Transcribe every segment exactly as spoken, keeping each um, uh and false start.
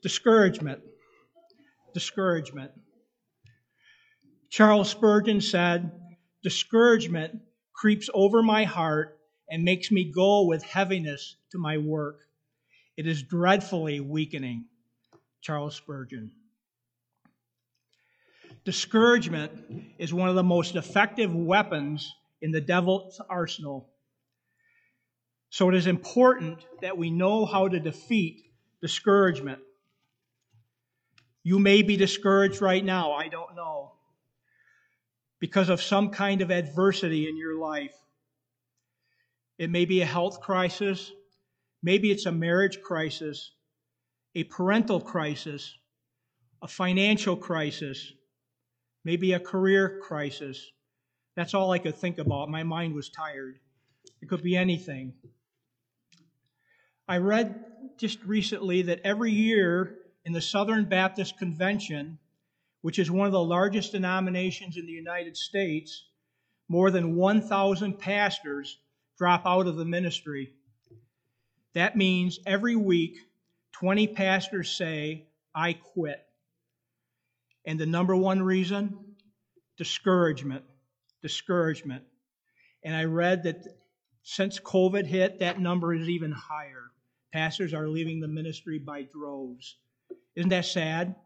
Discouragement. Discouragement. Charles Spurgeon said, "Discouragement creeps over my heart and makes me go with heaviness to my work. It is dreadfully weakening." Charles Spurgeon. Discouragement is one of the most effective weapons in the devil's arsenal. So it is important that we know how to defeat discouragement. You may be discouraged right now, I don't know, because of some kind of adversity in your life. It may be a health crisis, maybe it's a marriage crisis, a parental crisis, a financial crisis, maybe a career crisis. That's all I could think about. My mind was tired. It could be anything. I read just recently that every year in the Southern Baptist Convention, which is one of the largest denominations in the United States, more than one thousand pastors drop out of the ministry. That means every week, twenty pastors say, "I quit." And the number one reason? Discouragement. Discouragement. And I read that since COVID hit, that number is even higher. Pastors are leaving the ministry by droves. Isn't that sad?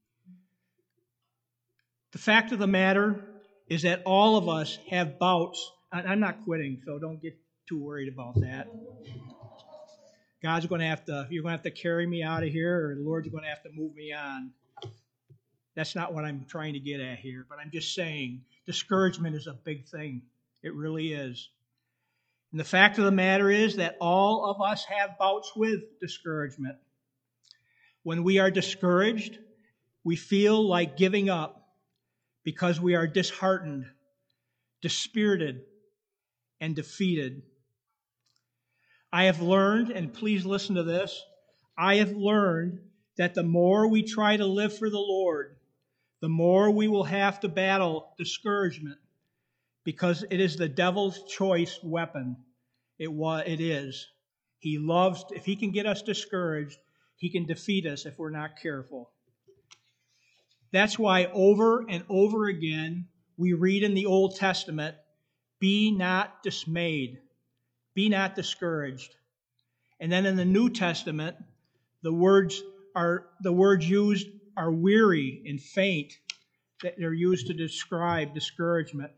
The fact of the matter is that all of us have bouts. I'm not quitting, so don't get too worried about that. God's going to have to, you're going to have to carry me out of here, or the Lord's going to have to move me on. That's not what I'm trying to get at here, but I'm just saying discouragement is a big thing. It really is. And the fact of the matter is that all of us have bouts with discouragement. When we are discouraged, we feel like giving up because we are disheartened, dispirited, and defeated. I have learned, and please listen to this, I have learned that the more we try to live for the Lord, the more we will have to battle discouragement, because it is the devil's choice weapon. It was, it is. He loves, if he can get us discouraged, he can defeat us if we're not careful. That's why over and over again we read in the Old Testament, "Be not dismayed, be not discouraged." And then in the New Testament, the words are the words used are weary and faint, that they're used to describe discouragement.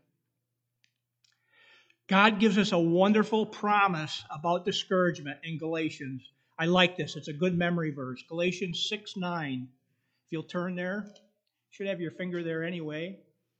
God gives us a wonderful promise about discouragement in Galatians. I like this. It's a good memory verse. Galatians six nine. If you'll turn there. Should have your finger there anyway.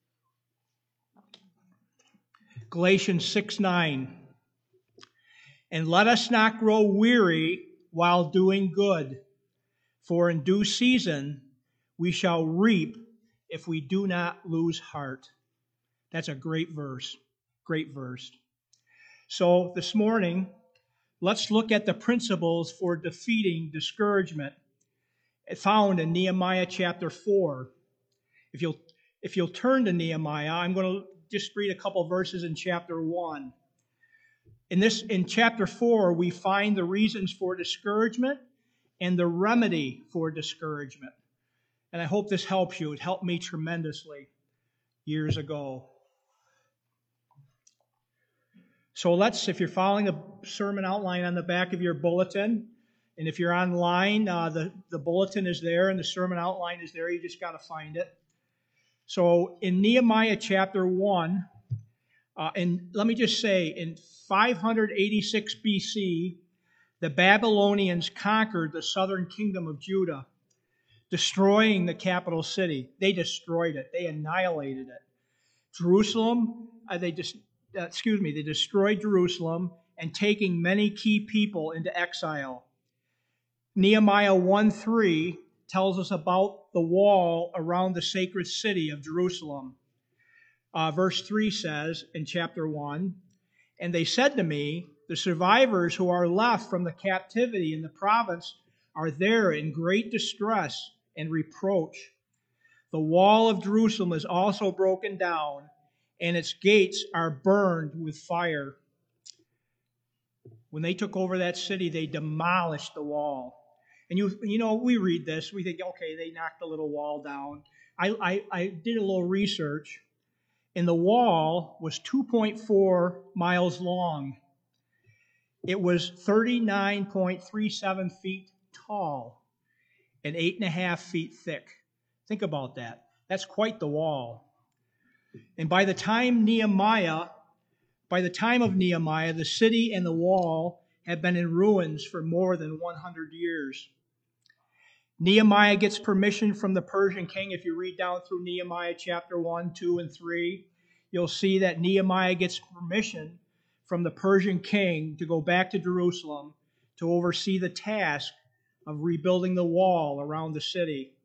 Galatians six nine. "And let us not grow weary while doing good, for in due season we shall reap if we do not lose heart." That's a great verse. Great verse. So this morning, let's look at the principles for defeating discouragement found in Nehemiah chapter four. If you'll, if you'll turn to Nehemiah, I'm going to just read a couple verses in chapter one. In this, in chapter four, we find the reasons for discouragement and the remedy for discouragement. And I hope this helps you. It helped me tremendously years ago. So let's, if you're following the sermon outline on the back of your bulletin, and if you're online, uh, the, the bulletin is there and the sermon outline is there. You just got to find it. So in Nehemiah chapter one, uh, and let me just say, in five eighty-six B C, the Babylonians conquered the southern kingdom of Judah, destroying the capital city. They destroyed it. They annihilated it. Jerusalem, uh, they just, uh, excuse me, they destroyed Jerusalem and taking many key people into exile. Nehemiah one three tells us about the wall around the sacred city of Jerusalem. Uh, verse three says in chapter one, "And they said to me, the survivors who are left from the captivity in the province are there in great distress and reproach. The wall of Jerusalem is also broken down, and its gates are burned with fire." When they took over that city, they demolished the wall. And you you know, we read this, we think, okay, they knocked a little wall down. I, I, I did a little research, and the wall was two point four miles long. It was thirty-nine point three seven feet tall and eight and a half feet thick. Think about that. That's quite the wall. And by the time Nehemiah, by the time of Nehemiah, the city and the wall had been in ruins for more than one hundred years. Nehemiah gets permission from the Persian king. If you read down through Nehemiah chapter one, two, and three, you'll see that Nehemiah gets permission from the Persian king to go back to Jerusalem to oversee the task of rebuilding the wall around the city.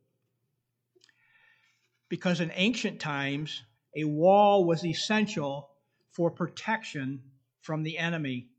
Because in ancient times, a wall was essential for protection from the enemy.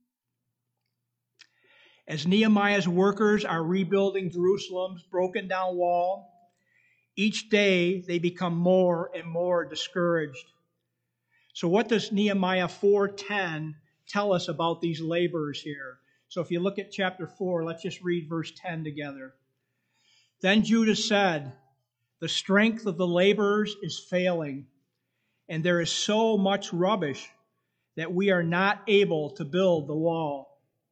As Nehemiah's workers are rebuilding Jerusalem's broken down wall, each day they become more and more discouraged. So what does Nehemiah four ten tell us about these laborers here? So if you look at chapter four, let's just read verse ten together. Then Judah said, "The strength of the laborers is failing, and there is so much rubbish that we are not able to build the wall."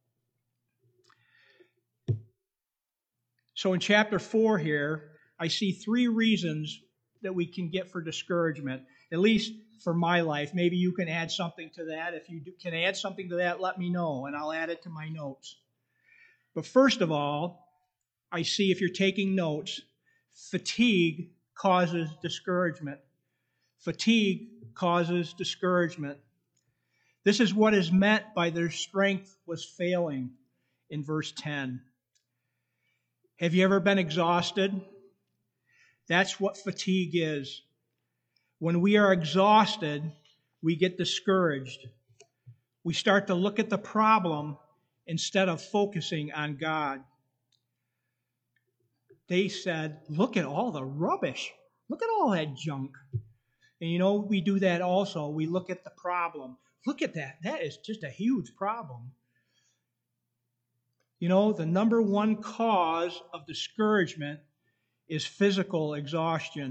So in chapter four here, I see three reasons that we can get for discouragement, at least for my life. Maybe you can add something to that. If you can add something to that, let me know, and I'll add it to my notes. But first of all, I see, if you're taking notes, fatigue causes discouragement. Fatigue causes discouragement. This is what is meant by their strength was failing in verse ten. Have you ever been exhausted? That's what fatigue is. When we are exhausted, we get discouraged. We start to look at the problem instead of focusing on God. They said, "Look at all the rubbish. Look at all that junk." And you know, we do that also. We look at the problem. Look at that. That is just a huge problem. You know, the number one cause of discouragement is physical exhaustion.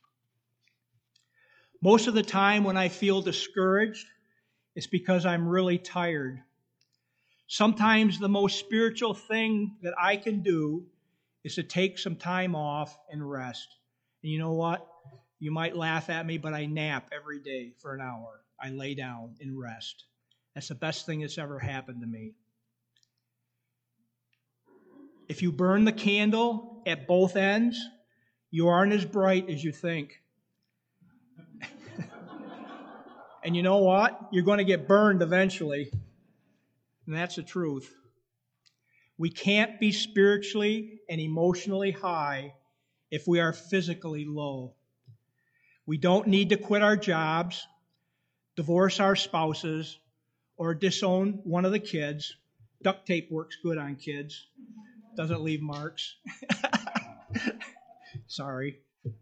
Most of the time when I feel discouraged, it's because I'm really tired. Sometimes the most spiritual thing that I can do is to take some time off and rest. And you know what? You might laugh at me, but I nap every day for an hour. I lay down and rest. That's the best thing that's ever happened to me. If you burn the candle at both ends, you aren't as bright as you think. And you know what? You're going to get burned eventually. And that's the truth. We can't be spiritually and emotionally high if we are physically low. We don't need to quit our jobs, divorce our spouses, or disown one of the kids. Duct tape works good on kids. Doesn't leave marks. Sorry.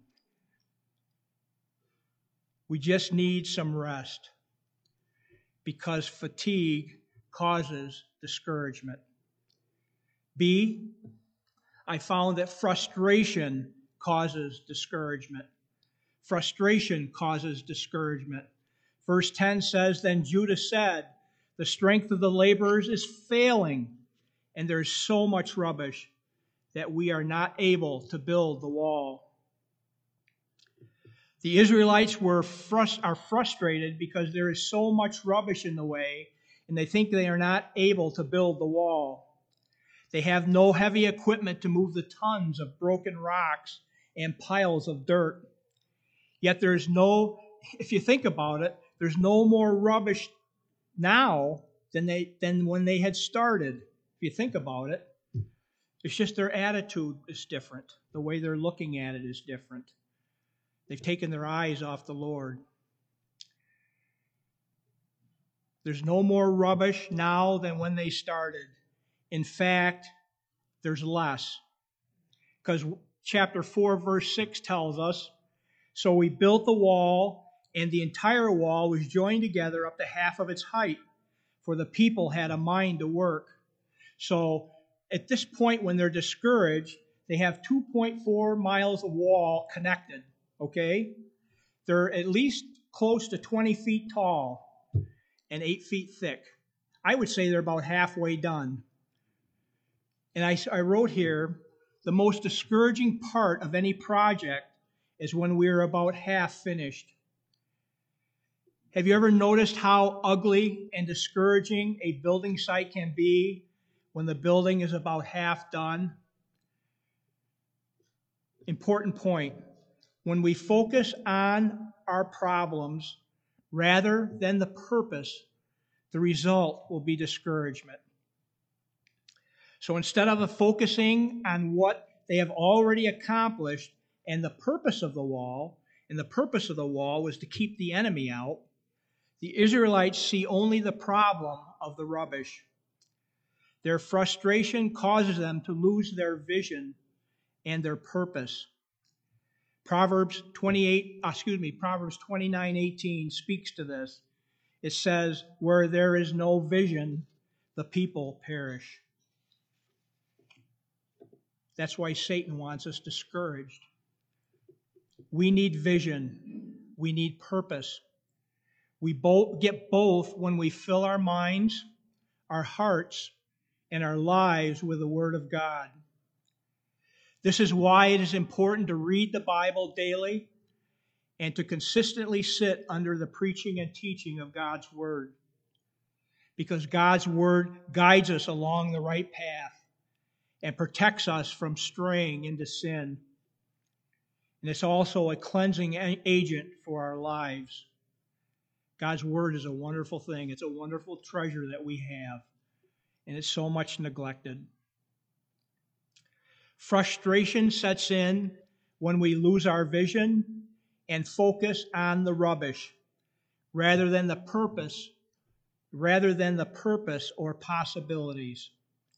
We just need some rest because fatigue causes discouragement. B, I found that frustration causes discouragement. Frustration causes discouragement. Verse ten says, "Then Judah said, the strength of the laborers is failing, and there's so much rubbish that we are not able to build the wall." The Israelites were frust- are frustrated because there is so much rubbish in the way, and they think they are not able to build the wall. They have no heavy equipment to move the tons of broken rocks and piles of dirt. Yet there's no, if you think about it, there's no more rubbish now than they than when they had started. If you think about it, it's just their attitude is different. The way they're looking at it is different. They've taken their eyes off the Lord. There's no more rubbish now than when they started. In fact, there's less. Because chapter four, verse six tells us, "So we built the wall, and the entire wall was joined together up to half of its height, for the people had a mind to work." So at this point, when they're discouraged, they have two point four miles of wall connected, okay? They're at least close to twenty feet tall and eight feet thick. I would say they're about halfway done. And I, I wrote here, the most discouraging part of any project is when we're about half finished. Have you ever noticed how ugly and discouraging a building site can be when the building is about half done? Important point. When we focus on our problems rather than the purpose, the result will be discouragement. So instead of focusing on what they have already accomplished and the purpose of the wall, and the purpose of the wall was to keep the enemy out, the Israelites see only the problem of the rubbish. Their frustration causes them to lose their vision and their purpose. Proverbs twenty-eight, excuse me, Proverbs twenty-nine eighteen speaks to this. It says, "Where there is no vision, the people perish." That's why Satan wants us discouraged. We need vision. We need purpose. We both get both when we fill our minds, our hearts, and our lives with the Word of God. This is why it is important to read the Bible daily and to consistently sit under the preaching and teaching of God's Word. Because God's Word guides us along the right path and protects us from straying into sin. And it's also a cleansing agent for our lives. God's Word is a wonderful thing. It's a wonderful treasure that we have, and it's so much neglected. Frustration sets in when we lose our vision and focus on the rubbish rather than the purpose, rather than the purpose or possibilities.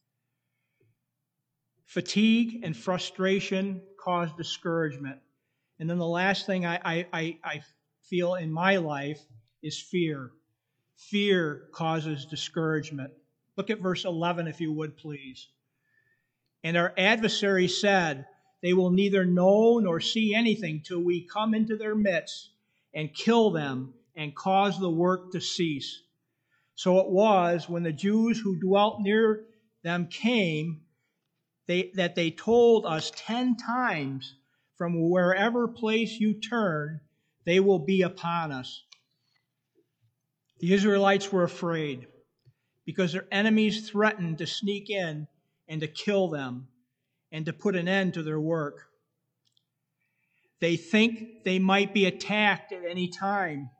Fatigue and frustration cause discouragement. And then the last thing I, I, I feel in my life is fear. Fear causes discouragement. Look at verse eleven, if you would, please. "And our adversary said, they will neither know nor see anything till we come into their midst and kill them and cause the work to cease. So it was when the Jews who dwelt near them came, they, that they told us ten times, from wherever place you turn, they will be upon us." The Israelites were afraid because their enemies threatened to sneak in and to kill them and to put an end to their work. They think they might be attacked at any time.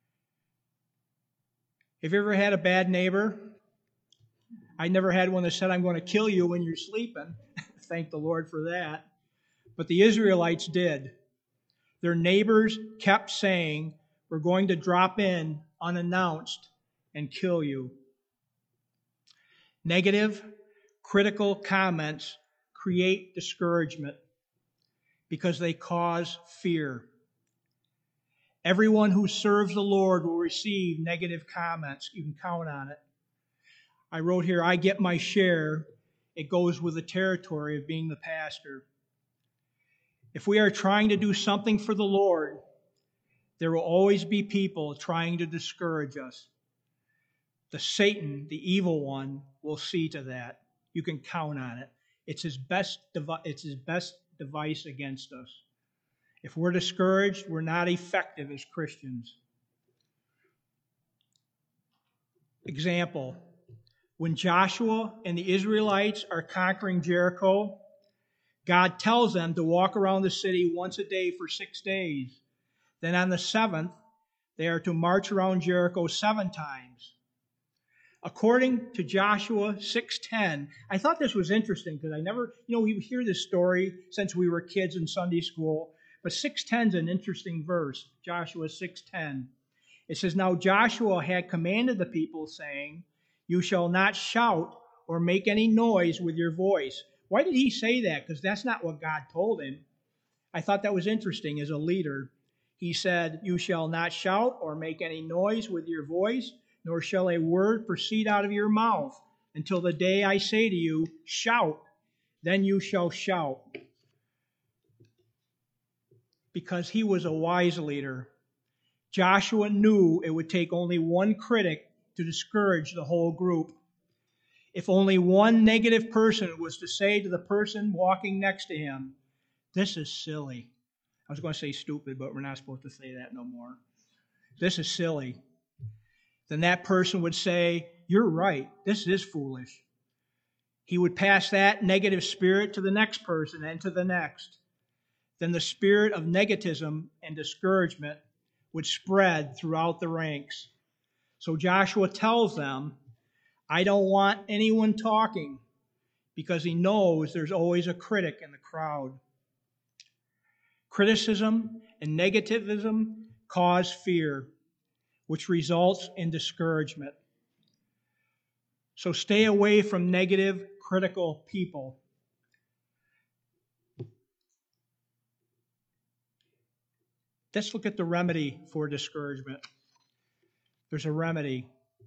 Have you ever had a bad neighbor? I never had one that said, "I'm going to kill you when you're sleeping." Thank the Lord for that. But the Israelites did. Their neighbors kept saying, "We're going to drop in unannounced and kill you." Negative, critical comments create discouragement because they cause fear. Everyone who serves the Lord will receive negative comments. You can count on it. I wrote here, I get my share. It goes with the territory of being the pastor. If we are trying to do something for the Lord, there will always be people trying to discourage us. The Satan, the evil one, will see to that. You can count on it. It's his best devi- it's his best device against us. If we're discouraged, we're not effective as Christians. Example, when Joshua and the Israelites are conquering Jericho, God tells them to walk around the city once a day for six days. Then on the seventh, they are to march around Jericho seven times. According to Joshua six ten, I thought this was interesting because I never, you know, we hear this story since we were kids in Sunday school, but six ten is an interesting verse, Joshua six ten. It says, "Now Joshua had commanded the people, saying, you shall not shout or make any noise with your voice." Why did he say that? Because that's not what God told him. I thought that was interesting as a leader. He said, "You shall not shout or make any noise with your voice, nor shall a word proceed out of your mouth, until the day I say to you, shout, then you shall shout. Because he was a wise leader. Joshua knew it would take only one critic to discourage the whole group. If only one negative person was to say to the person walking next to him, this is silly. I was going to say stupid, but we're not supposed to say that no more. This is silly. Then that person would say, you're right, this is foolish. He would pass that negative spirit to the next person and to the next. Then the spirit of negativism and discouragement would spread throughout the ranks. So Joshua tells them, I don't want anyone talking, because he knows there's always a critic in the crowd. Criticism and negativism cause fear, which results in discouragement. So stay away from negative, critical people. Let's look at the remedy for discouragement. There's a remedy,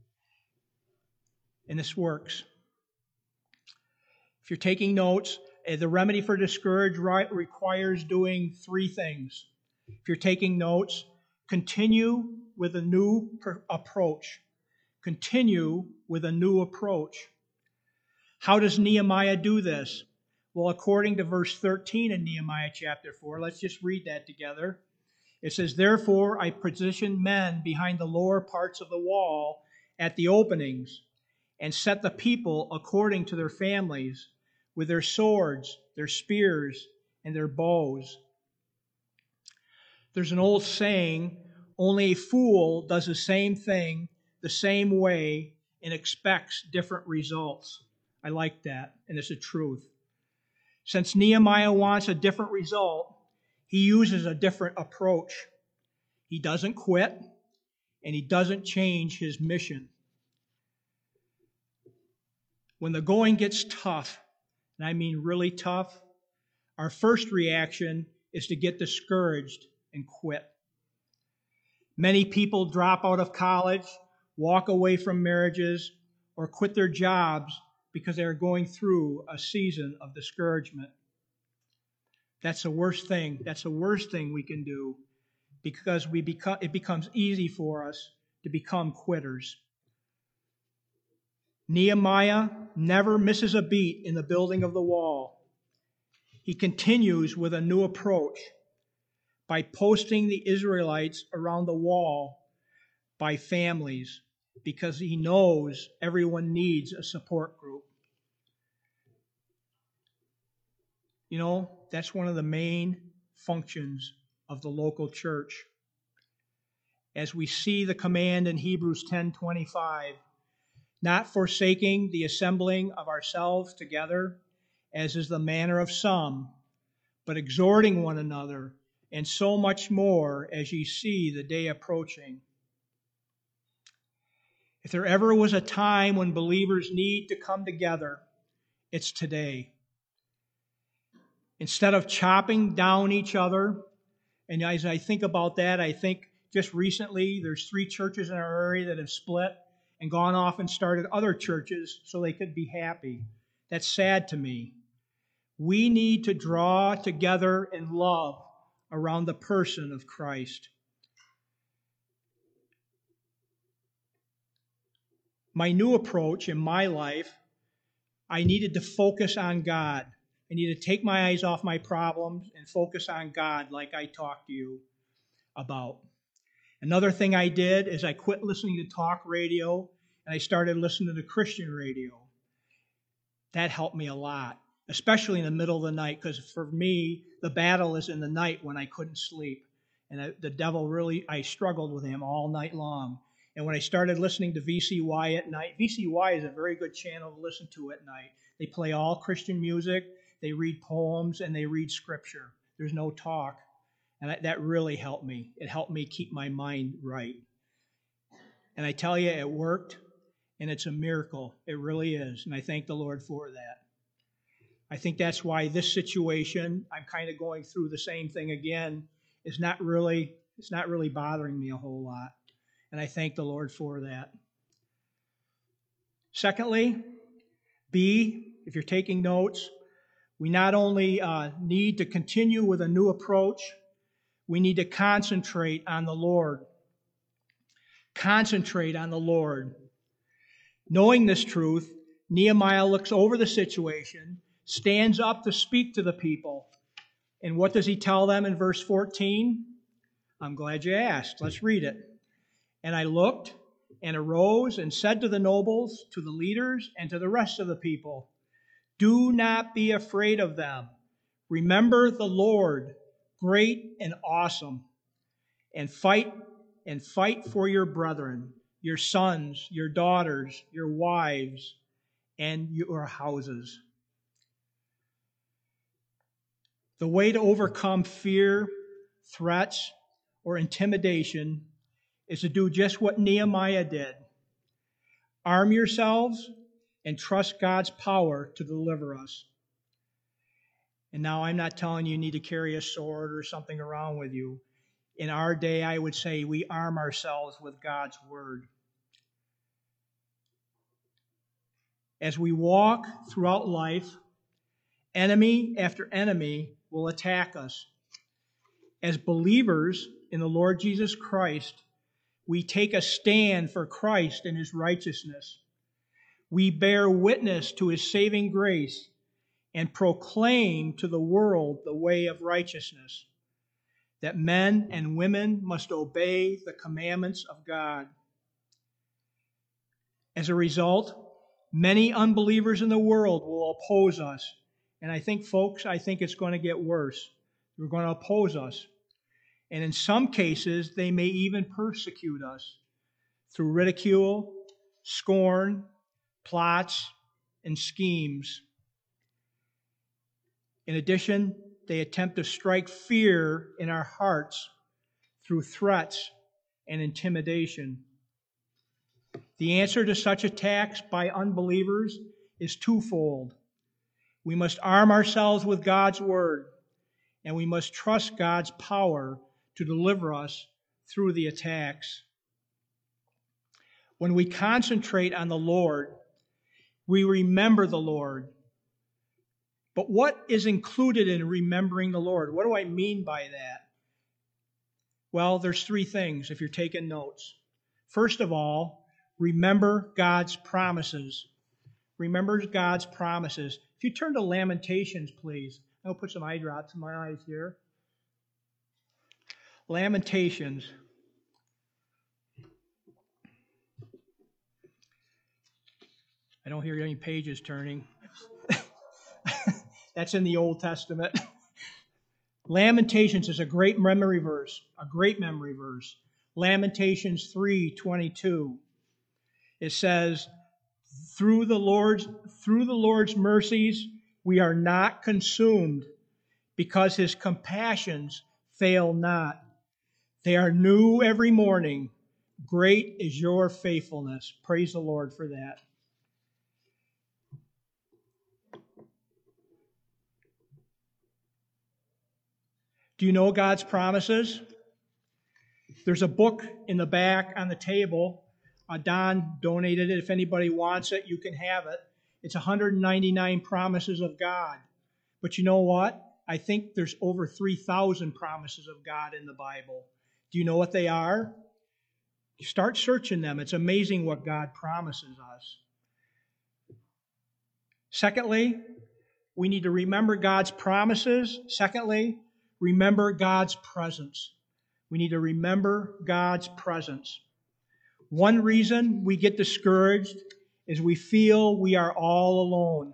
and this works. If you're taking notes, the remedy for discouragement requires doing three things. If you're taking notes, continue with a new approach. Continue with a new approach. How does Nehemiah do this? Well, according to verse thirteen in Nehemiah chapter four, let's just read that together. It says, therefore I positioned men behind the lower parts of the wall at the openings, and set the people according to their families, with their swords, their spears, and their bows. There's an old saying, only a fool does the same thing the same way and expects different results. I like that, and it's the truth. Since Nehemiah wants a different result, he uses a different approach. He doesn't quit, and he doesn't change his mission. When the going gets tough, and I mean really tough, our first reaction is to get discouraged and quit. Many people drop out of college, walk away from marriages, or quit their jobs because they are going through a season of discouragement. That's the worst thing. That's the worst thing we can do, because we become, it becomes easy for us to become quitters. Nehemiah never misses a beat in the building of the wall. He continues with a new approach by posting the Israelites around the wall by families, because he knows everyone needs a support group. You know, that's one of the main functions of the local church. As we see the command in Hebrews ten twenty-five, not forsaking the assembling of ourselves together, as is the manner of some, but exhorting one another, and so much more as ye see the day approaching. If there ever was a time when believers need to come together, it's today. Instead of chopping down each other, and as I think about that, I think just recently there's three churches in our area that have split and gone off and started other churches so they could be happy. That's sad to me. We need to draw together in love around the person of Christ. My new approach in my life, I needed to focus on God. I need to take my eyes off my problems and focus on God, like I talked to you about. Another thing I did is I quit listening to talk radio and I started listening to Christian radio. That helped me a lot, especially in the middle of the night, because for me, the battle is in the night when I couldn't sleep. And I, the devil really, I struggled with him all night long. And when I started listening to V C Y at night, V C Y is a very good channel to listen to at night. They play all Christian music, they read poems, and they read scripture. There's no talk. And that, that really helped me. It helped me keep my mind right. And I tell you, it worked, and it's a miracle. It really is. And I thank the Lord for that. I think that's why this situation, I'm kind of going through the same thing again, is not really, it's not really bothering me a whole lot. And I thank the Lord for that. Secondly, B, if you're taking notes, we not only uh, need to continue with a new approach, we need to concentrate on the Lord. Concentrate on the Lord. Knowing this truth, Nehemiah looks over the situation, stands up to speak to the people. And what does he tell them in verse fourteen? I'm glad you asked. Let's read it. And I looked and arose and said to the nobles, to the leaders, and to the rest of the people, do not be afraid of them. Remember the Lord, great and awesome, and fight and fight for your brethren, your sons, your daughters, your wives, and your houses. The way to overcome fear, threats, or intimidation is to do just what Nehemiah did. Arm yourselves and trust God's power to deliver us. And now I'm not telling you you need to carry a sword or something around with you. In our day, I would say we arm ourselves with God's word. As we walk throughout life, enemy after enemy will attack us. As believers in the Lord Jesus Christ, we take a stand for Christ and His righteousness. We bear witness to His saving grace and proclaim to the world the way of righteousness, that men and women must obey the commandments of God. As a result, many unbelievers in the world will oppose us. And I think, folks, I think it's going to get worse. They're going to oppose us. And in some cases, they may even persecute us through ridicule, scorn, plots, and schemes. In addition, they attempt to strike fear in our hearts through threats and intimidation. The answer to such attacks by unbelievers is twofold. We must arm ourselves with God's word, and we must trust God's power to deliver us through the attacks. When we concentrate on the Lord, we remember the Lord. But what is included in remembering the Lord? What do I mean by that? Well, there's three things if you're taking notes. First of all, remember God's promises. Remember God's promises. If you turn to Lamentations, please. I'll put some eye drops in my eyes here. Lamentations. I don't hear any pages turning. That's in the Old Testament. Lamentations is a great memory verse, a great memory verse. Lamentations three twenty-two. It says, through the Lord's through the Lord's mercies we are not consumed, because His compassions fail not. They are new every morning. Great is your faithfulness. Praise the Lord for that. Do you know God's promises? There's a book in the back on the table. Uh, Don donated it. If anybody wants it, you can have it. It's one hundred ninety-nine promises of God. But you know what? I think there's over three thousand promises of God in the Bible. Do you know what they are? You start searching them. It's amazing what God promises us. Secondly, we need to remember God's promises. Secondly, remember God's presence. We need to remember God's presence. One reason we get discouraged is we feel we are all alone.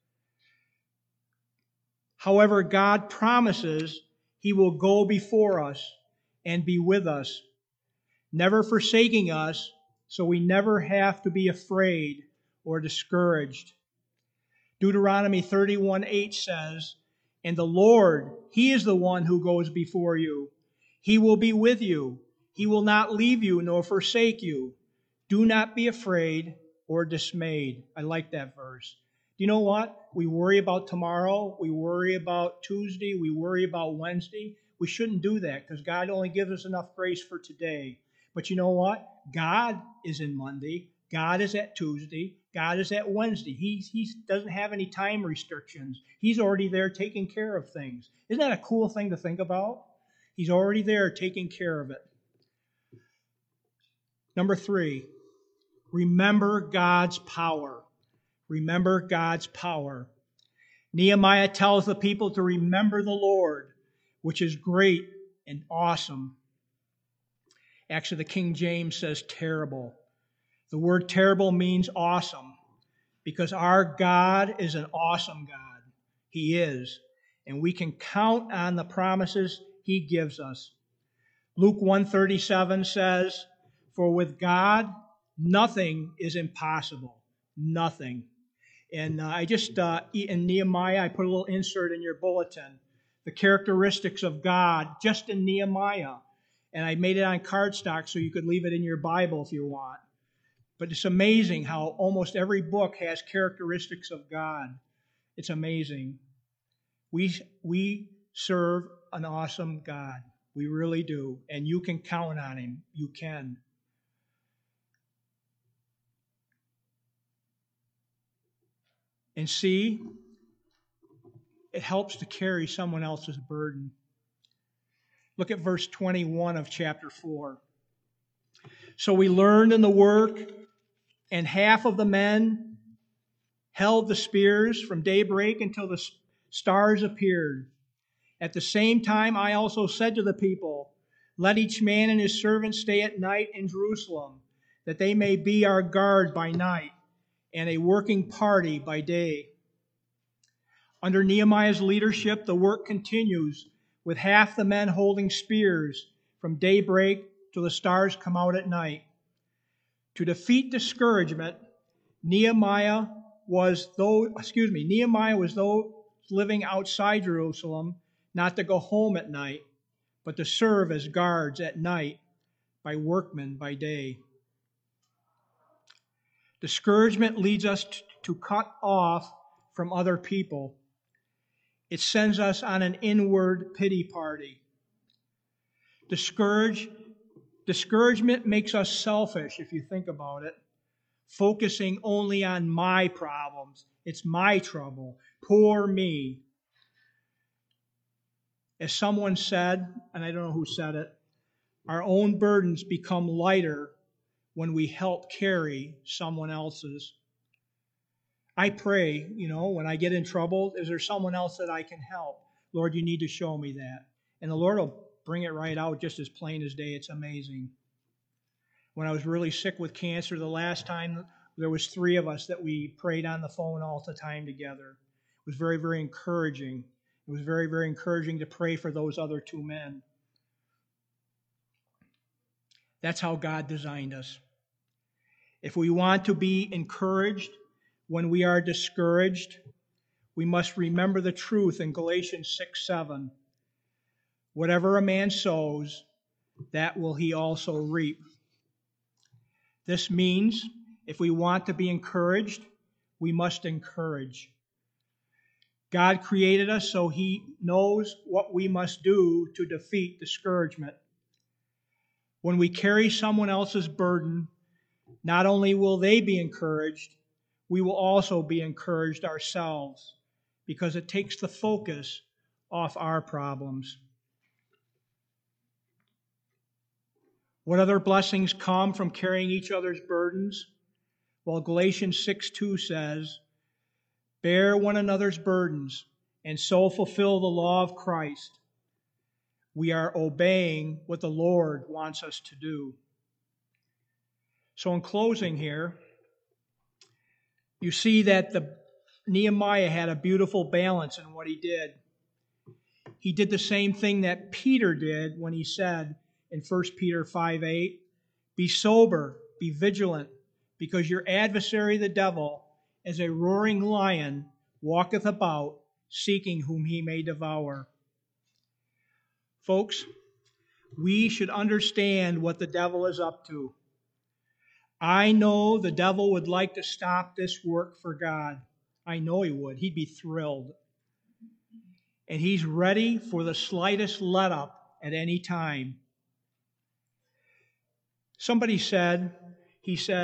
However, God promises He will go before us and be with us, never forsaking us, so we never have to be afraid or discouraged. Deuteronomy thirty-one eight says, and the Lord, He is the one who goes before you. He will be with you. He will not leave you nor forsake you. Do not be afraid or dismayed. I like that verse. Do you know what? We worry about tomorrow. We worry about Tuesday. We worry about Wednesday. We shouldn't do that because God only gives us enough grace for today. But you know what? God is in Monday. God is at Tuesday. God is at Wednesday. He, he doesn't have any time restrictions. He's already there taking care of things. Isn't that a cool thing to think about? He's already there taking care of it. Number three, remember God's power. Remember God's power. Nehemiah tells the people to remember the Lord, which is great and awesome. Actually, the King James says terrible. The word terrible means awesome, because our God is an awesome God. He is. And we can count on the promises He gives us. Luke one thirty-seven says, "For with God, nothing is impossible." Nothing. And uh, I just, uh, in Nehemiah, I put a little insert in your bulletin. The characteristics of God, just in Nehemiah. And I made it on cardstock so you could leave it in your Bible if you want. But it's amazing how almost every book has characteristics of God. It's amazing. We, we serve an awesome God. We really do. And you can count on Him. You can. And see, it helps to carry someone else's burden. Look at verse twenty-one of chapter four. "So we learned in the work, and half of the men held the spears from daybreak until the stars appeared. At the same time, I also said to the people, 'Let each man and his servant stay at night in Jerusalem, that they may be our guard by night and a working party by day.'" Under Nehemiah's leadership, the work continues, with half the men holding spears from daybreak till the stars come out at night. To defeat discouragement, Nehemiah was though excuse me, Nehemiah was those living outside Jerusalem not to go home at night, but to serve as guards at night by workmen by day. Discouragement leads us to cut off from other people. It sends us on an inward pity party. Discourage, discouragement makes us selfish, if you think about it, focusing only on my problems. It's my trouble. Poor me. As someone said, and I don't know who said it, our own burdens become lighter when we help carry someone else's. I pray, you know, when I get in trouble, is there someone else that I can help? Lord, you need to show me that. And the Lord will bring it right out just as plain as day. It's amazing. When I was really sick with cancer the last time, there was three of us that we prayed on the phone all the time together. It was very, very encouraging. It was very, very encouraging to pray for those other two men. That's how God designed us. If we want to be encouraged when we are discouraged, we must remember the truth in Galatians six seven. Whatever a man sows, that will he also reap. This means if we want to be encouraged, we must encourage. God created us so He knows what we must do to defeat discouragement. When we carry someone else's burden, not only will they be encouraged, we will also be encouraged ourselves, because it takes the focus off our problems. What other blessings come from carrying each other's burdens? Well, Galatians six two says, "Bear one another's burdens, and so fulfill the law of Christ." We are obeying what the Lord wants us to do. So in closing here, you see that the Nehemiah had a beautiful balance in what he did. He did the same thing that Peter did when he said in First Peter five eight, "Be sober, be vigilant, because your adversary the devil, as a roaring lion, walketh about, seeking whom he may devour." Folks, we should understand what the devil is up to. I know the devil would like to stop this work for God. I know he would. He'd be thrilled. And he's ready for the slightest let-up at any time. Somebody said, he said,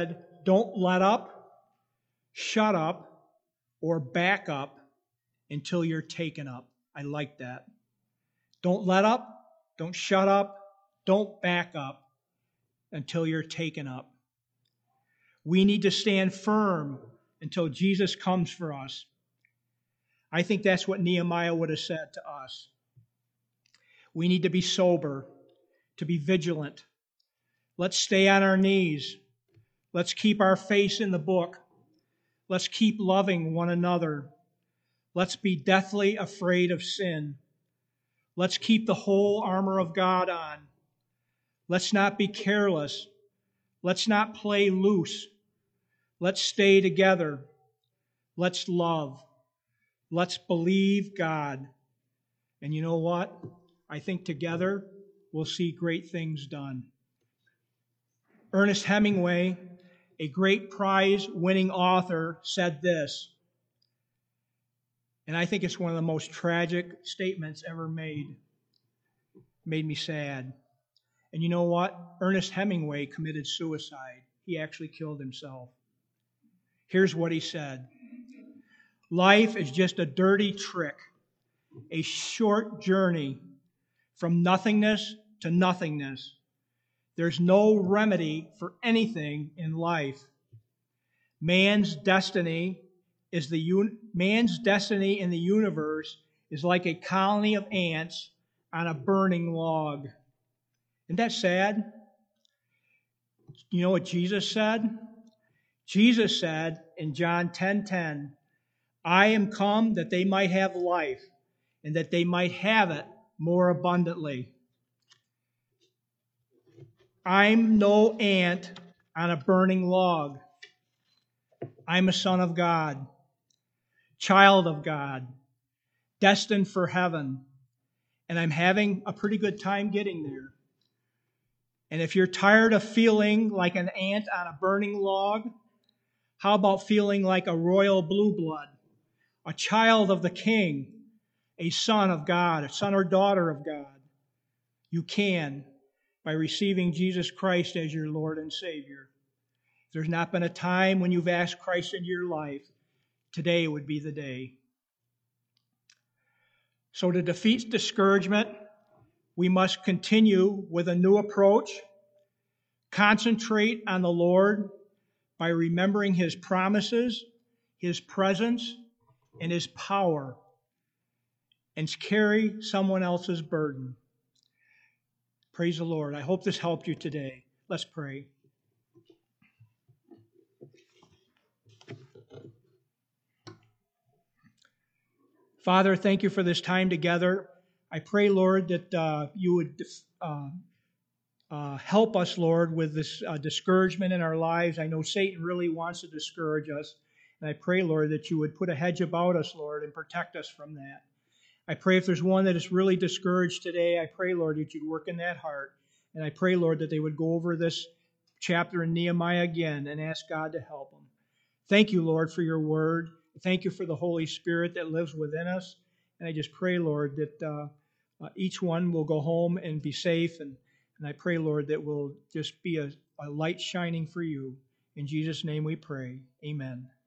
Don't let up, shut up, or back up until you're taken up. I like that. Don't let up, don't shut up, don't back up until you're taken up. We need to stand firm until Jesus comes for us. I think that's what Nehemiah would have said to us. We need to be sober, to be vigilant. Let's stay on our knees. Let's keep our face in the book. Let's keep loving one another. Let's be deathly afraid of sin. Let's keep the whole armor of God on. Let's not be careless. Let's not play loose. Let's stay together. Let's love. Let's believe God. And you know what? I think together we'll see great things done. Ernest Hemingway, a great prize-winning author, said this, and I think it's one of the most tragic statements ever made. Made me sad. And you know what? Ernest Hemingway committed suicide. He actually killed himself. Here's what he said. Life is just a dirty trick, a short journey from nothingness to nothingness. There's no remedy for anything in life. Man's destiny is the un- man's destiny in the universe is like a colony of ants on a burning log. Isn't that sad? You know what Jesus said? Jesus said in John ten ten, I am come that they might have life, and that they might have it more abundantly. I'm no ant on a burning log. I'm a son of God, child of God, destined for heaven, and I'm having a pretty good time getting there. And if you're tired of feeling like an ant on a burning log, how about feeling like a royal blue blood, a child of the King, a son of God, a son or daughter of God? You can by receiving Jesus Christ as your Lord and Savior. If there's not been a time when you've asked Christ into your life, today would be the day. So to defeat discouragement, we must continue with a new approach, concentrate on the Lord by remembering His promises, His presence, and His power, and carry someone else's burden. Praise the Lord. I hope this helped you today. Let's pray. Father, thank you for this time together. I pray, Lord, that uh, you would uh, uh, help us, Lord, with this uh, discouragement in our lives. I know Satan really wants to discourage us. And I pray, Lord, that you would put a hedge about us, Lord, and protect us from that. I pray if there's one that is really discouraged today, I pray, Lord, that you'd work in that heart. And I pray, Lord, that they would go over this chapter in Nehemiah again and ask God to help them. Thank you, Lord, for your word. Thank you for the Holy Spirit that lives within us. And I just pray, Lord, that uh, uh, each one will go home and be safe. And, and I pray, Lord, that we'll just be a, a light shining for you. In Jesus' name we pray. Amen.